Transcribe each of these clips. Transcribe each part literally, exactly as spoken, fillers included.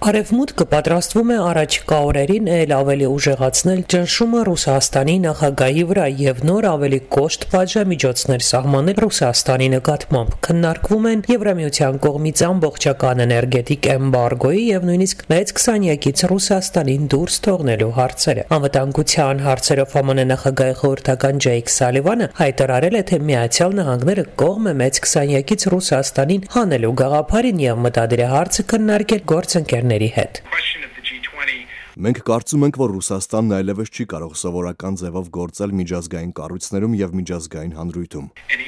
Արևմուտքը պատրաստվում է առաջիկա օրերին ել ավելի ուժեղացնել ճնշումը Ռուսաստանի նախագահի վրա եւ նոր ավելի կոշտ պատժամիջոցներ սահմանել Ռուսաստանի նկատմամբ։ Քննարկվում են Եվրամիության կողմից ամբողջական էներգետիկ էմբարգոյի եւ նույնիսկ մեծ քսանյակից Ռուսաստանին դուրս թողնելու հարցերը։ Անվտանգության հարցերով Է Մ Ն նախագահի խորհրդական Ջեյք Սալիվանը հայտարարել է, թե Միացյալ Նահանգները կողմ է մեծ քսանյակից Ռուսաստանին հանելու գաղափարին եւ մտադիր է հարցը քննարկել գործընկերների հետ։ Մենք կարծում ենք, որ Ռուսաստանն այլևս չի կարող սովորական ձևով գործել միջազգային կառույցներում եւ միջազգային հանրույթում։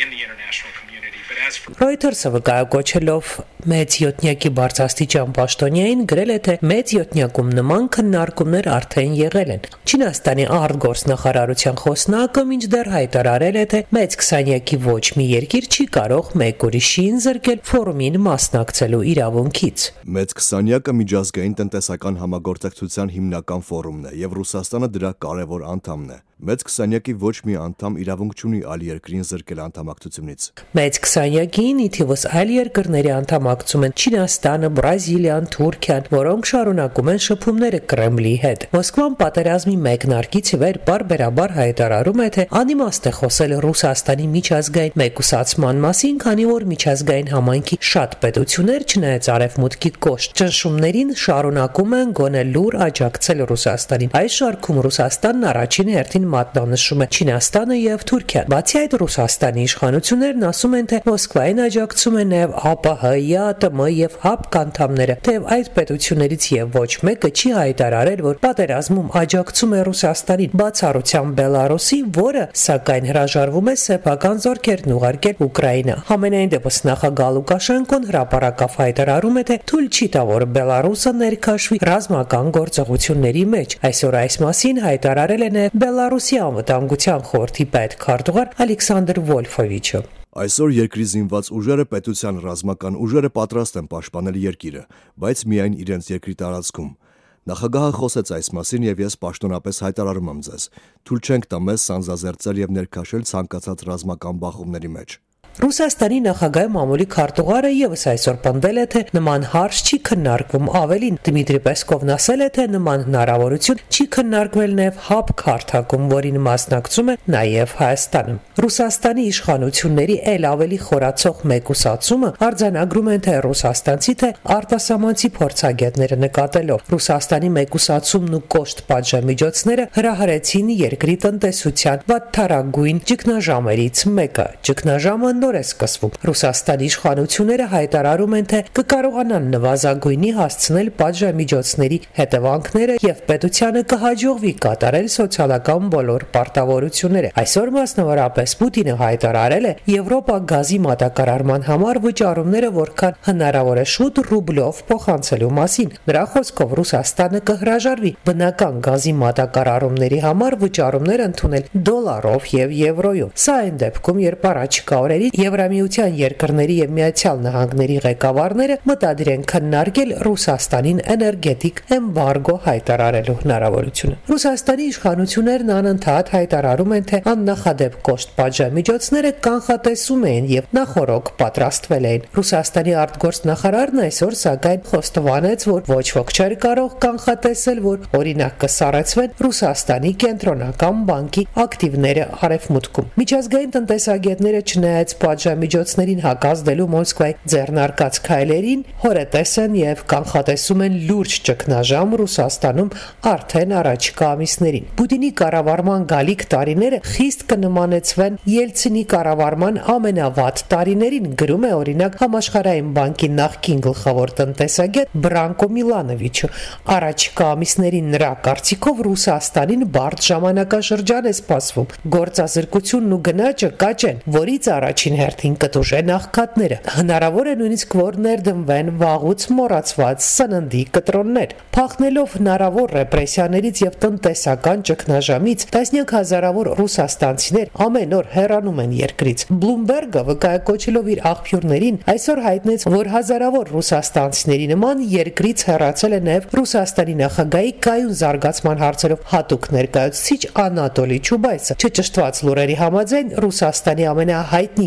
Reuters-ը վկայակոչելով մեծ յոթնյակի բարձրաստիճան պաշտոնյային գրել է, թե մեծ յոթնյակում նման քննարկումներ արդեն եղել են։ Չինաստանի արտգործնախարարության խոսնակը մինչդեռ հայտարարել է, թե մեծ քսանյակի ոչ մի երկիր չի կարող մեկ ուրիշին զրկել ֆորումին մասնակցելու իրավունքից։ Մեծ քսանյակը միջազգային տնտեսական համագործակցության հիմնական ֆորումն է եւ Ռուսաստանը դրա կարևոր անդամն է։ Մեծ քսանյակի ոչ մի անդամ իրավունք չունի այլ երկրին զրկել անդամակցությունից։ Մեծ քսանյակին ի թիվս այլ երկրների անդամակցում են Չինաստանը, Բրազիլիան, Թուրքիան, որոնք շարունակում են շփումները Կրեմլի հետ։ Մոսկվան պատերազմի մեկնարկից ի վեր բարբերաբար հայտարարում է, թե անիմաստ է խոսել Ռուսաստանի միջազգային մեկուսացման մասին, քանի որ միջազգային համայնքի շատ պետություններ, չնայած արևմուտքի կոշտ ճնշումներին, շարունակում են գոնե լուր աջակցել Ռուսաստանին։ Այս շարքում Ռուսաստանն առաջին հերթին մատնանշում է Չինաստանը եւ Թուրքիան։ Բացի այդ, Ռուսաստանի իշխանություններն ասում են, թե Մոսկվային աջակցում են նաեւ Ա Պ Հ, Յ Տ M եւ Հ Ա Բ կանթամները, թեև այդ պետություններից եւ ոչ մեկը չի հայտարարել, որ պատերազմում աջակցում է Ռուսաստանին, բացառությամբ Բելարուսի, որը սակայն հրաժարվում է սեփական զորքերն ուղարկել Ուկրաինա։ Համենայն դեպս նախագահ Լուկաշենկոն հրապարակավ հայտարարում է, թե թույլ չի տա, որ Բելարուսը ներքաշվի ռազմական գործողությունների մեջ։ Այսօր այս մասին հայտարարել է նաեւ Բելարուսի անվտանգության խորհրդի պետքարտուղար Ալեքսանդր Վոլֆովիչը։ Այսօր երկրի զինված ուժերը պետության ռազմական ուժերը պատրաստ են պաշտպանել երկիրը, բայց միայն իրենց երկրի տարածքում։ Նախագահը խոսեց այս մասին եւ ես պաշտոնապես հայտարարում եմ ձեզ. թույլ չենք տա մեզ սանձազերծել եւ ներքաշել ցանկացած ռազմական բախումների մեջ։ Ռուսաստանի նախագահի մամուլի քարտուղարը եւս այսօր պնդել է, թե նման հարց չի քննարկվում, ավելին Դմիտրի Պեսկովն ասել է, թե նման հնարավորություն չի քննարկվել նաեւ Հ Ա Բ քարտակում, որին մասնակցում է նաեւ Հայաստանը։ Ռուսաստանի իշխանությունների ել ավելի խորացող մեկուսացումը արձանագրում են թե ռուսաստանցի, թե արտասահմանցի փորձագետները նկատելով։ Ռուսաստանի մեկուսացումն ու կոշտ պատժամիջոցները հրահրեցին երկրի տնտեսության վատթարագույն ճգնաժամերից մեկը։ Ճգնաժամը նոր է սկսվում։ Ռուսաստանի իշխանությունները հայտարարում են, թե կկարողանան նվազագույնի հասցնել պատժամիջոցների հետևանքները եւ պետությանը կհաջողվի կատարել սոցիալական բոլոր պարտավորությունները։ Այսօր մասնավորապես Պուտինը հայտարարել է Եվրոպա գազի մատակարարման համար վճարումները որքան հնարավոր է շուտ ռուբլով փոխանցելու մասին։ Նրա խոսքով Ռուսաստանը կհրաժարվի բնական գազի մատակարարումների համար վճարումներ ընդունել դոլարով եւ եվրոյով։ Սա այն դեպքում, երբ առաջիկա օրերին Եվրամիության երկրների եւ Միացյալ Նահանգների ղեկավարները մտադիր են քննարկել Ռուսաստանին էներգետիկ էմբարգո հայտարարելու հնարավորությունը։ Ռուսաստանի իշխանություններն անընդհատ հայտարարում են, թե աննախադեպ կոշտ պատժամիջոցները կանխատեսում են եւ նախորոք պատրաստվել են։ Ռուսաստանի արտգործնախարարն այսօր սակայն խոստովանեց, որ ոչ ոք չէր կարող կանխատեսել, որ օրինակ կսառեցվեն Ռուսաստանի կենտրոնական բանկի ակտիվները արևմուտքում։ Միջազգային տնտեսագետները չնայած պատժամիջոցներին հակազդելու Մոսկվայի ձեռնարկած քայլերին հորետես են եւ կանխատեսում են լուրջ ճգնաժամ Ռուսաստանում արդեն առաջիկա ամիսներին։ Պուտինի կառավարման գալիք տարիները խիստ կնմանեցվեն Ելցինի կառավարման ամենավատ տարիներին, գրում է օրինակ Համաշխարհային բանկի նախկին գլխավոր տնտեսագետ Բրանկո Միլանովիչը։ Առաջիկա ամիսներին նրա կարծիքով Ռուսաստանին բարդ ժամանակաշրջան է սպասվում։ Գործազրկությունն ու գնաճը կաճ են, որից առաջին հերթին կտուժեն աղքատները։ Հնարավոր է նույնիսկ որ ներդնվեն վաղուց մոռացված սննդի կտրոններ։ Փախնելով հնարավոր ռեպրեսիաներից եւ տնտեսական ճգնաժամից, տասնյակ հազարավոր ռուսաստանցիներ ամեն օր հեռանում են երկրից։ Bloomberg-ը վկայակոչելով իր աղբյուրներին այսօր հայտնեց, որ հազարավոր ռուսաստանցիների նման երկրից հեռացել է նաեւ Ռուսաստանի նախագահի կայուն զարգացման հարցերով հատուկ ներկայացուցիչ Անատոլի Չուբայսը։ Չճշտված լուրերի համաձայն Ռուսաստանի ամենահայտնի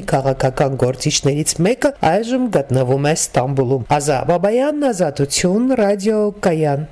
քաղաքական գործիչներից մեկը այժմ գտնվում է Ստամբուլում։ Ազա Բաբայան, Ազատություն, ռադիո Կայան։